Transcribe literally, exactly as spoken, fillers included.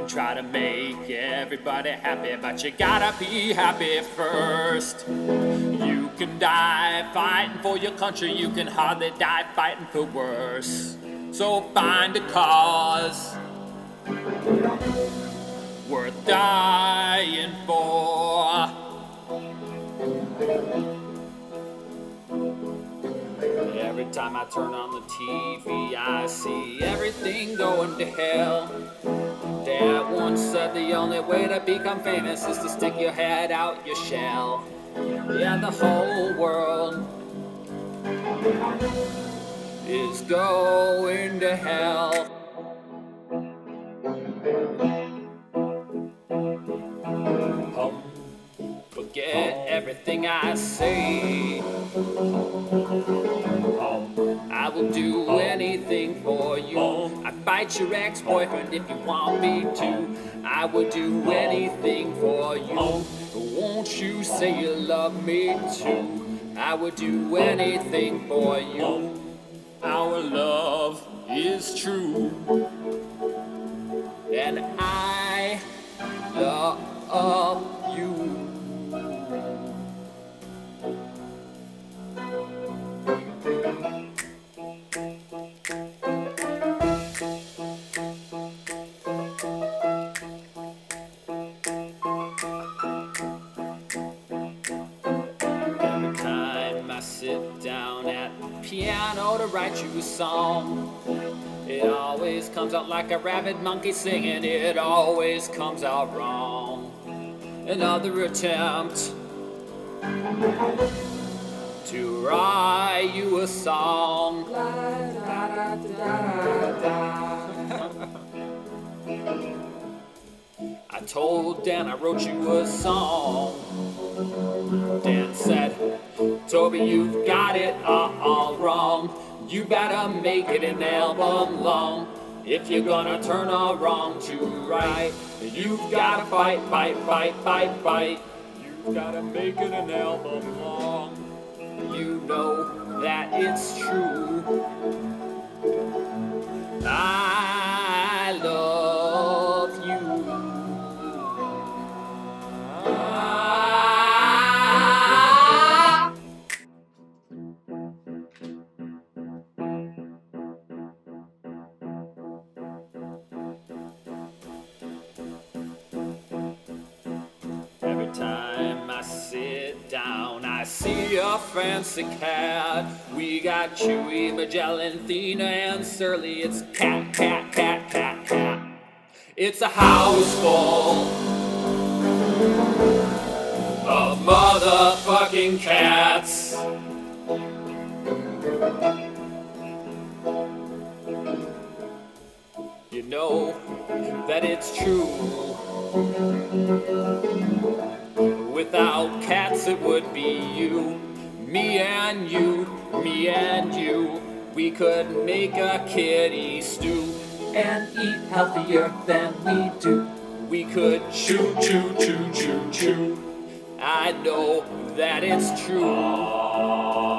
try to make everybody happy, but you gotta be happy first. You can die fighting for your country, you can hardly die fighting for worse. So find a cause worth dying for. Every time I turn on the T V, I see everything going to hell. Dad once said the only way to become famous is to stick your head out your shell. Yeah, the whole world is going to hell. Um, forget everything I say. I will do anything for you. I fight your ex-boyfriend if you want me to. I will do anything for you. Won't you say you love me too? I would do anything for you. Our love is true, and I love you. Sit down at the piano to write you a song. It always comes out like a rabid monkey singing. It always comes out wrong. Another attempt to write you a song. I told Dan I wrote you a song. Dan said, Toby, you've got it all, all wrong. You better make it an album long. If you're gonna turn a wrong to right, you've gotta fight, fight, fight, fight, fight. You've gotta make it an album long. You know that it's true. I love you. Every time I sit down, I see a fancy cat. We got Chewy, Magellan, Thena, and Surly. It's cat, cat, cat, cat, cat. It's a house full of motherfucking cats. You know that it's true. Without cats it would be you, me and you, me and you. We could make a kitty stew and eat healthier than we do. We could chew, chew, chew, chew, chew. I know that it's true.